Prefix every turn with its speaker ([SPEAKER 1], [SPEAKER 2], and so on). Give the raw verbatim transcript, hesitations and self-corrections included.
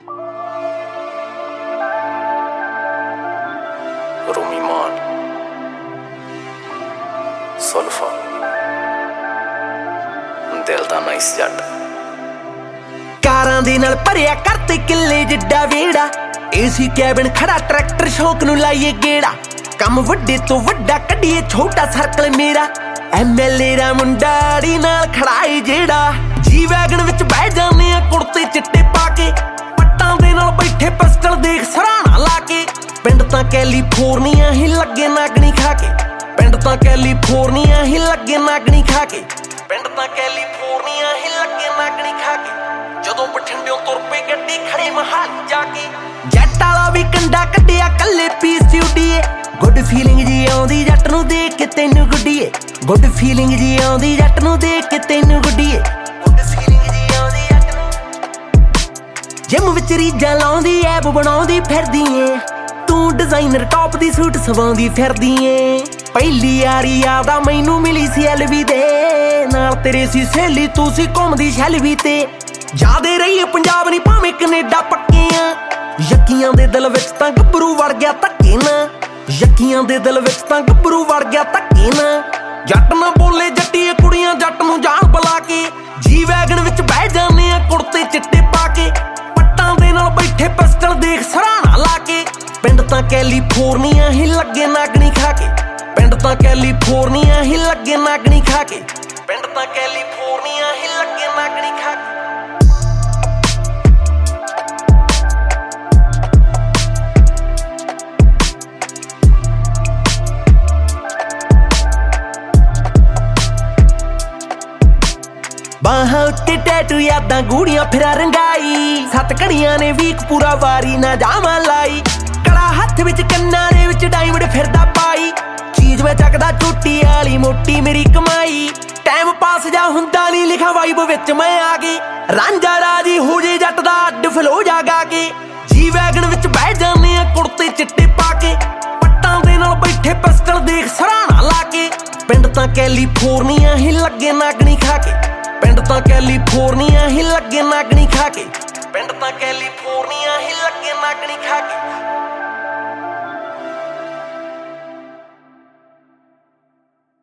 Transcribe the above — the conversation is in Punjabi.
[SPEAKER 1] Rumi Maan, Sulfa, दिल दा नाइस जट।
[SPEAKER 2] ਕਾਰਾਂ ਦੇ ਨਾਲ ਭਰਿਆ ਕਰਤੇ ਕਿੱਲੇ ਜਿੱਡਾ ਵੇੜਾ, ਏਸੀ ਕੈਬਨ ਖੜਾ ਟਰੈਕਟਰ ਸ਼ੌਕ ਨੂੰ ਲਾਈਏ ਗੇੜਾ। ਕੰਮ ਵੱਡੇ ਤੋਂ ਵੱਡਾ ਕੱਢੀਏ ਛੋਟਾ ਸਰਕਲ ਮੇਰਾ, ਐਮਐਲਏ ਦਾ ਮੁੰਡਾੜੀ ਨਾਲ ਖੜਾਏ ਜਿਹੜਾ। ਜੀ ਵੈਗਨ ਵਿੱਚ ਬਹਿ ਜਾਂਦੇ ਆ ਕੁੜਤੇ ਚਿੱਟੇ ਪਾ ਕੇ, ਪੱਟਾਂ ਦੇ ਨਾਲ ਬੈਠੇ ਪਿਸਟਲ ਦੇਖ ਸਰਾਣਾ ਲਾ ਕੇ। ਪਿੰਡ ਤਾਂ ਕੈਲੀਫੋਰਨੀਆ ਹੀ ਲੱਗੇ ਨਾਗਣੀ ਖਾ ਕੇ, ਪਿੰਡ ਤਾਂ ਕੈਲੀਫੋਰਨੀਆ ਹੀ ਲੱਗੇ ਨਾਗਣੀ ਖਾ ਕੇ, ਪਿੰਡ ਤਾਂ ਕੈਲੀਫੋਰਨੀਆ ਹੀ ਲੱਗੇ ਨਾਗਣੀ ਖਾ ਕੇ। ਜਦੋਂ ਬਠਿੰਡਿਓਂ ਤੁਰ ਪਈ ਗੱਡੀ ਖੜੇ ਮਹਾਲੀ ਜਾ ਕੇ, ਜੱਟ ਵਾਲਾ ਵੀ ਕੰਡਾ ਕੱਢਿਆ ਕੱਲੇ ਪੀਸ ਉਡੀਏ। ਗੁੱਡ ਫੀਲਿੰਗ ਜੀ ਆਉਂਦੀ ਜੱਟ ਨੂੰ ਦੇਖ ਕੇ ਤੈਨੂੰ ਗੁੱਡੀਏ, ਗੁੱਡ ਫੀਲਿੰਗ ਜੀ ਆਉਂਦੀ ਜੱਟ ਨੂੰ ਦੇਖ ਕੇ ਤੈਨੂੰ ਗੁੱਡੀਏ, ਗੁੱਡ ਫੀਲਿੰਗ ਜੀ ਆਉਂਦੀ ਜੱਟ ਨੂੰ। ਜਿਮ ਵਿੱਚ ਰੀਜਾਂ ਲਾਉਂਦੀ ਐਬ ਬਣਾਉਂਦੀ ਫਿਰਦੀ ਏ, ਤੂੰ ਡਿਜ਼ਾਈਨਰ ਟੌਪ ਦੀ ਸੂਟ ਸਵਾਉਂਦੀ ਫਿਰਦੀ ਏ। ਪਹਿਲੀ ਯਾਰੀ ਯਾਦਾ ਮੈਨੂੰ ਮਿਲੀ ਸੀ ਐਲਵੀ ਦੇ ਨਾਲ, ਤੇਰੇ ਸੀ ਸਹੇਲੀ ਤੂੰ ਸੀ ਘੁੰਮਦੀ ਸ਼ੈਲਵੀ ਤੇ। ਜਾਦੇ ਰਹੀਏ ਪੰਜਾਬ ਨਹੀਂ ਭਾਵੇਂ ਕਨੇਡਾ ਪੱਕੇ ਆ, ਯਕੀਆਂ ਦੇ ਦਿਲ ਵਿੱਚ ਤਾਂ ਗੱਭਰੂ ਵੜ ਗਿਆ ਧੱਕੇ ਨਾ, ਯਕੀਆਂ ਦੇ ਦਿਲ ਵਿੱਚ ਤਾਂ ਗੱਭਰੂ ਵੜ ਗਿਆ ਧੱਕੇ ਨਾ। ਜੱਟ ਨਾ ਬੋਲੇ ਜੱਟੀਏ ਕੁੜੀਆਂ ਜੱਟ ਨੂੰ ਜਾਣ ਬੁਲਾ ਕੇ, ਜੀ ਵੈਗਨ ਵਿੱਚ ਬਹਿ ਜਾਂਦੇ ਆ ਕੁੜਤੇ ਚਿੱਟੇ ਪਾ ਕੇ, ਪੱਟਾਂ ਦੇ ਨਾਲ ਬੈਠੇ ਪਿਸਟਲ ਦੇਖ ਸਰਾਣਾ ਲਾ ਕੇ। ਪਿੰਡ ਤਾਂ ਕੈਲੀਫੋਰਨੀਆ ਹੀ ਲੱਗੇ ਨਾਗਣੀ ਖਾ ਕੇ, ਪਿੰਡ ਤਾਂ ਕੈਲੀਫੋਰਨੀਆ ਹੀ ਲੱਗੇ ਨਾਗਣੀ ਖਾ ਕੇ, ਪਿੰਡ ਤਾਂ ਕੈਲੀਫੋਰਨੀਆ ਹੀ ਲੱਗੇ ਨਾਗਣੀ ਖਾ ਕੇ। ਬਾਹਾਂ ਉੱਤੇ ਟੈਟੂ ਯਾਦਾਂ ਗੂੜੀਆਂ ਫਿਰਾਂ ਰੰਗਾਈ, ਸੱਤ ਘੜੀਆਂ ਨੇ ਵੀਕ ਪੂਰਾ ਵਾਰੀ ਨਾ ਜਾਵਾਂ ਲਾਈ। ਕੜਾ ਹੱਥ ਵਿੱਚ ਕੰਨਾਂ ਦੇ ਵਿੱਚ ਡਾਇਮੰਡ ਫਿਰਦਾ ਪਾਈ, ਚੀਜ਼ ਵਿੱਚ ਚੱਕਦਾ ਝੂਟੀ ਵਾਲੀ ਮੋਟੀ ਮੇਰੀ ਕਮਾਈ। ਟਾਈਮ ਪਾਸ ਜਾ ਹੁੰਦਾ ਨਹੀਂ ਲਿਖਾ ਵਾਈਬ ਵਿੱਚ ਮੈਂ ਆ ਗਈ, ਰਾਂਝਾ ਰਾਜੀ ਹੋ ਜੇ ਜੱਟ ਦਾ ਅੱਡ ਫਲੋ ਜਾਗਾ ਕੇ। ਜੀ ਵੈਗਨ ਵਿੱਚ ਬਹਿ ਜਾਂਦੇ ਆ ਕੁੜਤੇ ਚਿੱਟੇ ਪਾ ਕੇ, ਪੱਟਾਂ ਦੇ ਨਾਲ ਬੈਠੇ ਪਿਸਟਲ ਦੇਖ ਸਰਾਣਾ ਲਾ ਕੇ। ਪਿੰਡ ਤਾਂ ਕੈਲੀਫੋਰਨੀਆ ਹੀ ਲੱਗੇ ਨਾਗਣੀ ਖਾ ਕੇ, ਪਿੰਡ ਤਾਂ ਕੈਲੀਫੋਰਨੀਆ ਹੀ ਲੱਗੇ ਨਾਗਣੀ ਖਾ ਕੇ, ਪਿੰਡ ਤਾਂ ਕੈਲੀਫੋਰਨੀਆ ਹੀ ਲੱਗੇ ਨਾਗਣੀ ਖਾ ਕੇ।